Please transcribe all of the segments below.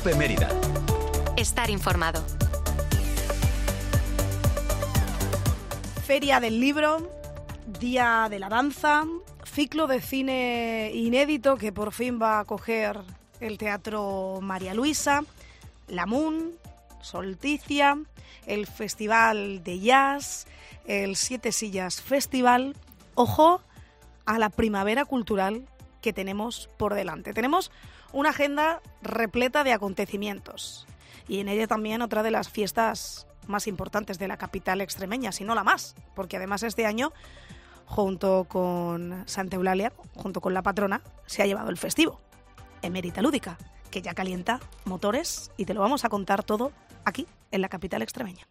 COPE Mérida. Estar informado. Feria del Libro, Día de la Danza, ciclo de cine inédito que por fin va a acoger el Teatro María Luisa, la MUN, Solticia, el Festival de Jazz, el Siete Sillas Festival. Ojo a la primavera cultural que tenemos por delante. Tenemos una agenda repleta de acontecimientos y en ella también otra de las fiestas más importantes de la capital extremeña, si no la más, porque además este año, junto con Santa Eulalia, junto con la patrona, se ha llevado el festivo, Emérita Lúdica, que ya calienta motores y te lo vamos a contar todo aquí, en la capital extremeña.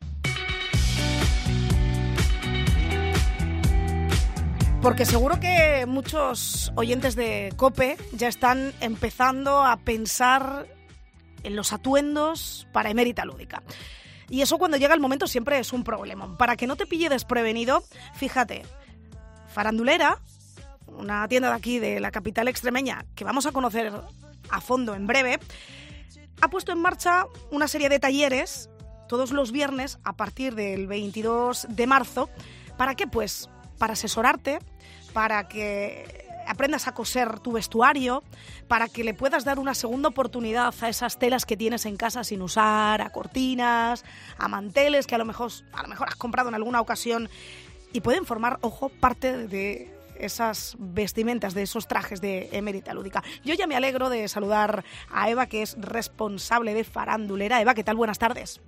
Porque seguro que muchos oyentes de COPE ya están empezando a pensar en los atuendos para Emérita Lúdica. Y eso cuando llega el momento siempre es un problema. Para que no te pille desprevenido, fíjate, Farandulera, una tienda de aquí de la capital extremeña que vamos a conocer a fondo en breve, ha puesto en marcha una serie de talleres todos los viernes a partir del 22 de marzo. ¿Para qué? Pues para asesorarte, para que aprendas a coser tu vestuario, para que le puedas dar una segunda oportunidad a esas telas que tienes en casa sin usar, a cortinas, a manteles que a lo mejor has comprado en alguna ocasión y pueden formar, ojo, parte de esas vestimentas, de esos trajes de Emérita Lúdica. Yo ya me alegro de saludar a Eva, que es responsable de Farandulera. Eva, ¿qué tal? Buenas tardes.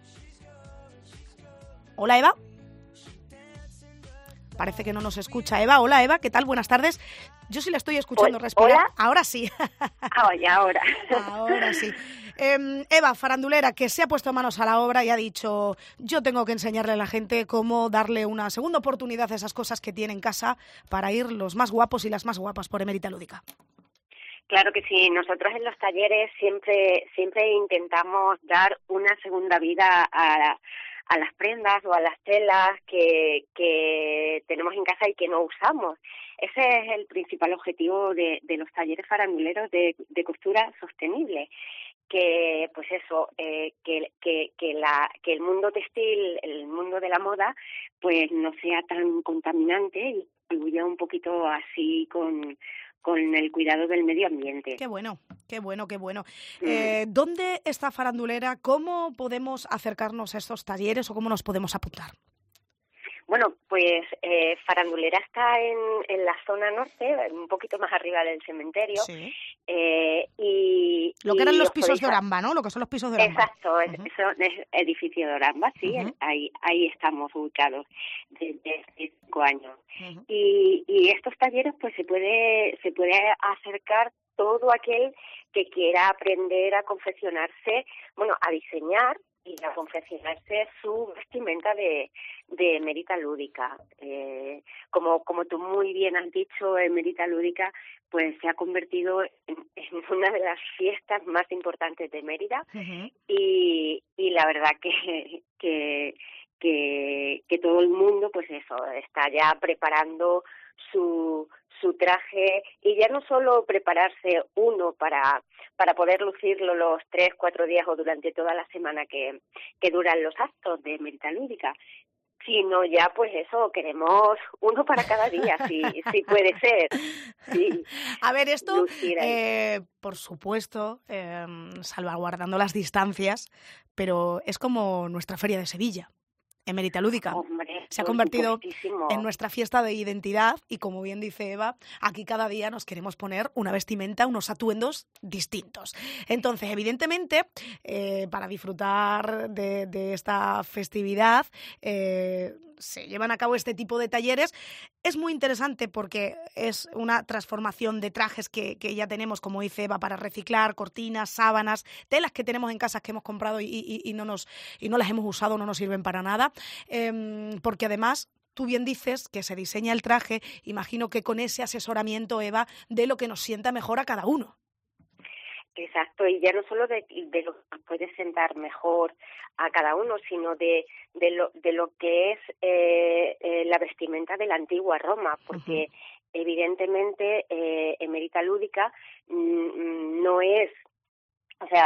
Hola, Eva. Parece que no nos escucha Eva. Hola, Eva, ¿qué tal? Buenas tardes. Yo sí la estoy escuchando respirar. ¿Hola? Ahora sí. Ahora. Ahora sí. Eva, Farandulera, que se ha puesto manos a la obra y ha dicho, yo tengo que enseñarle a la gente cómo darle una segunda oportunidad a esas cosas que tiene en casa para ir los más guapos y las más guapas por Emérita Lúdica. Claro que sí, nosotros en los talleres siempre intentamos dar una segunda vida a las prendas o a las telas que tenemos en casa y que no usamos. Ese es el principal objetivo de los talleres faranduleros de costura sostenible, que pues eso, que el mundo textil, el mundo de la moda, pues no sea tan contaminante y contribuya un poquito así con el cuidado del medio ambiente. Qué bueno, qué bueno, qué bueno. ¿Dónde está Farandulera? ¿Cómo podemos acercarnos a estos talleres o cómo nos podemos apuntar? Bueno, pues Farandulera está en la zona norte, un poquito más arriba del cementerio. Sí. Y lo que eran los pisos de Oramba, ¿no? Lo que son los pisos de Oramba. Exacto, eso es edificio de Oramba, sí, ahí estamos ubicados desde 5 años. Y estos talleres pues se puede acercar todo aquel que quiera aprender a confeccionarse, a diseñar y a confeccionarse su vestimenta de Emérita Lúdica. Como tú muy bien has dicho, Emérita Lúdica pues se ha convertido en una de las fiestas más importantes de Mérida. Y la verdad que todo el mundo pues eso está ya preparando su traje, y ya no solo prepararse uno para poder lucirlo los 3-4 días o durante toda la semana que duran los actos de Emérita Lúdica, sino ya pues eso, queremos uno para cada día, si puede ser. Sí. A ver, esto, por supuesto, salvaguardando las distancias, pero es como nuestra feria de Sevilla. Emérita Lúdica. Hombre, se ha convertido en nuestra fiesta de identidad y, como bien dice Eva, aquí cada día nos queremos poner una vestimenta, unos atuendos distintos. Entonces, evidentemente, para disfrutar de esta festividad, se llevan a cabo este tipo de talleres. Es muy interesante porque es una transformación de trajes que ya tenemos, como dice Eva, para reciclar, cortinas, sábanas, telas que tenemos en casa que hemos comprado y no las hemos usado, no nos sirven para nada, porque además tú bien dices que se diseña el traje, imagino que con ese asesoramiento, Eva, de lo que nos sienta mejor a cada uno. Exacto, y ya no solo de lo que nos puede sentar mejor a cada uno, sino de lo que es la vestimenta de la antigua Roma, porque evidentemente Emérita Lúdica no es, o sea,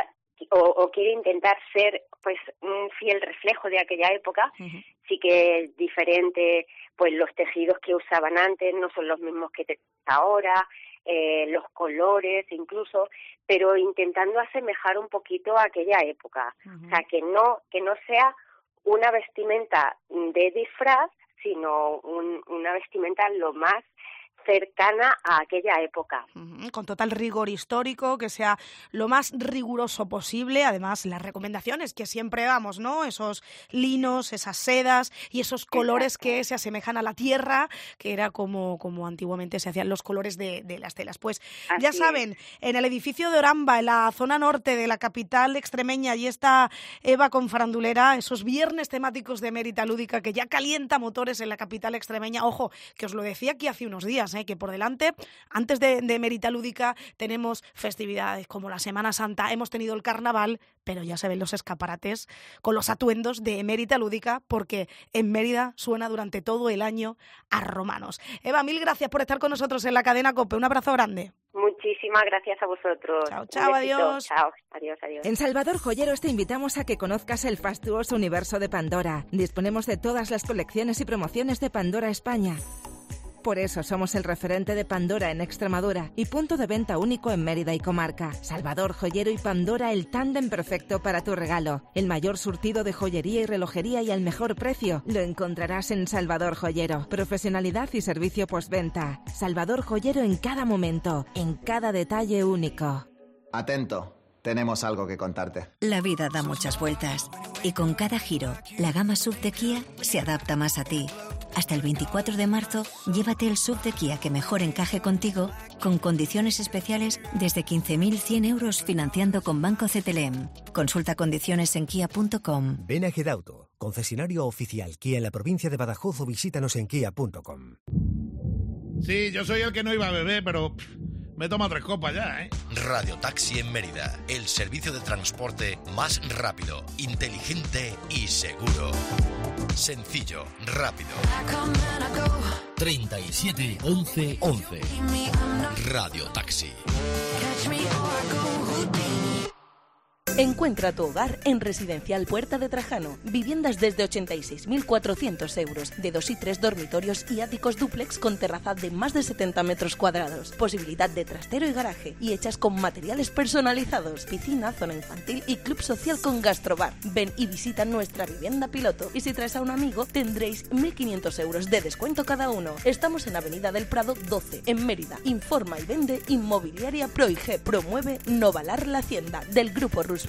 o quiere intentar ser pues un fiel reflejo de aquella época. Sí que es diferente, pues los tejidos que usaban antes no son los mismos que ahora, los colores incluso, pero intentando asemejar un poquito a aquella época. O sea, que no sea una vestimenta de disfraz, sino una vestimenta lo más cercana a aquella época. Con total rigor histórico, que sea lo más riguroso posible. Además, las recomendaciones que siempre damos, ¿no? Esos linos, esas sedas y esos colores que se asemejan a la tierra, que era como antiguamente se hacían los colores de las telas. Pues ya Así saben, en el edificio de Oramba, en la zona norte de la capital extremeña, y está Eva con Farandulera, esos viernes temáticos de Emérita Lúdica que ya calienta motores en la capital extremeña. Ojo, que os lo decía aquí hace unos días, que por delante, antes de Emérita Lúdica, tenemos festividades como la Semana Santa, hemos tenido el Carnaval, pero ya se ven los escaparates con los atuendos de Emérita Lúdica, porque en Mérida suena durante todo el año a romanos. Eva, mil gracias por estar con nosotros en la cadena COPE. Un abrazo grande. Muchísimas gracias a vosotros. Chao, adiós. Chao, adiós. En Salvador Joyeros te invitamos a que conozcas el fastuoso universo de Pandora. Disponemos de todas las colecciones y promociones de Pandora España. Por eso somos el referente de Pandora en Extremadura y punto de venta único en Mérida y comarca. Salvador Joyero y Pandora, el tándem perfecto para tu regalo. El mayor surtido de joyería y relojería y al mejor precio lo encontrarás en Salvador Joyero. Profesionalidad y servicio postventa. Salvador Joyero en cada momento, en cada detalle único. Atento. Tenemos algo que contarte. La vida da muchas vueltas y con cada giro, la gama SUV de Kia se adapta más a ti. Hasta el 24 de marzo, llévate el SUV de Kia que mejor encaje contigo, con condiciones especiales desde 15.100 euros financiando con Banco CTLM. Consulta condiciones en kia.com. Ven a Gedauto, concesionario oficial Kia en la provincia de Badajoz, o visítanos en kia.com. Sí, yo soy el que no iba a beber, pero me tomo 3 copas ya, ¿eh? Radio Taxi en Mérida, el servicio de transporte más rápido, inteligente y seguro. Sencillo, rápido. 37 11 11. Radio Taxi. Encuentra tu hogar en Residencial Puerta de Trajano. Viviendas desde 86.400 euros, de 2 y 3 dormitorios y áticos dúplex con terraza de más de 70 metros cuadrados. Posibilidad de trastero y garaje y hechas con materiales personalizados. Piscina, zona infantil y club social con gastrobar. Ven y visita nuestra vivienda piloto. Y si traes a un amigo, tendréis 1.500 euros de descuento cada uno. Estamos en Avenida del Prado 12, en Mérida. Informa y vende Inmobiliaria Proige. Promueve Novalar la Hacienda, del Grupo Roosevelt.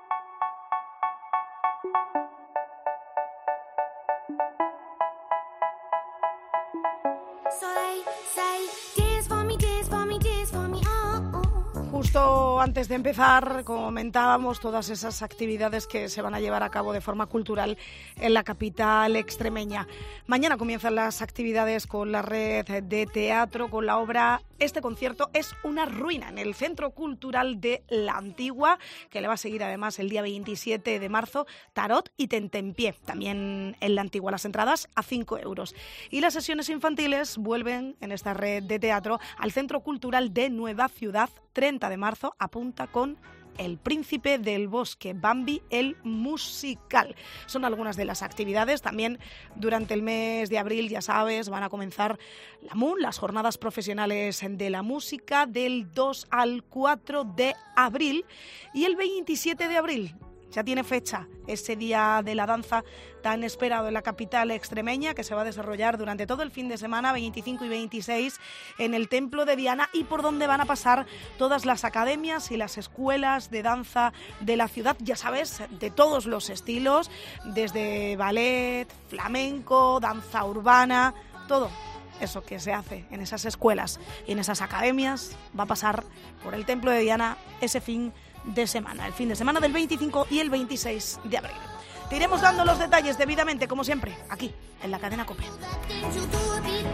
Justo antes de empezar, comentábamos todas esas actividades que se van a llevar a cabo de forma cultural en la capital extremeña. Mañana comienzan las actividades con la red de teatro, con la obra Este concierto es una ruina, en el Centro Cultural de la Antigua, que le va a seguir además el día 27 de marzo, Tarot y Tentempié, también en la Antigua. Las entradas a 5 euros. Y las sesiones infantiles vuelven en esta red de teatro al Centro Cultural de Nueva Ciudad, 30 de marzo, apunta con El Príncipe del Bosque, Bambi el musical. Son algunas de las actividades. También durante el mes de abril, ya sabes, van a comenzar la MUN, las jornadas profesionales de la música, del 2 al 4 de abril. Y el 27 de abril ya tiene fecha ese día de la danza tan esperado en la capital extremeña, que se va a desarrollar durante todo el fin de semana, 25 y 26, en el Templo de Diana, y por donde van a pasar todas las academias y las escuelas de danza de la ciudad, ya sabes, de todos los estilos, desde ballet, flamenco, danza urbana, todo eso que se hace en esas escuelas y en esas academias va a pasar por el Templo de Diana ese fin de semana, el fin de semana del 25 y el 26 de abril. Te iremos dando los detalles debidamente, como siempre, aquí, en la cadena COPE.